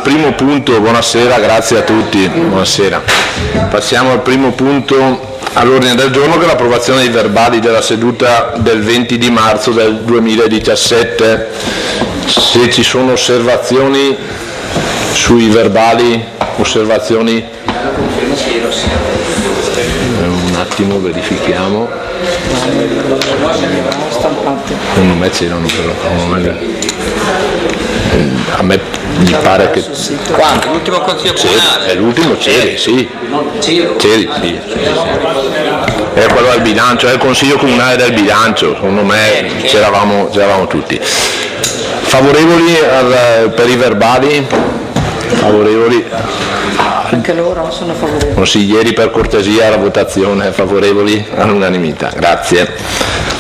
primo punto, buonasera, grazie a tutti, buonasera. Passiamo al primo punto all'ordine del giorno, che è l'approvazione dei verbali della seduta del 20 di marzo del 2017. Se ci sono osservazioni sui verbali, osservazioni? Un attimo, verifichiamo. Secondo me c'erano però. A me mi pare che. Quanto? L'ultimo consiglio comunale? È l'ultimo Ceri, sì. Ceri, sì. È quello del bilancio, è il consiglio comunale del bilancio, secondo me c'eravamo tutti. Favorevoli per i verbali? Favorevoli? Anche loro sono favorevoli. Consiglieri, per cortesia, alla votazione, favorevoli all'unanimità, grazie.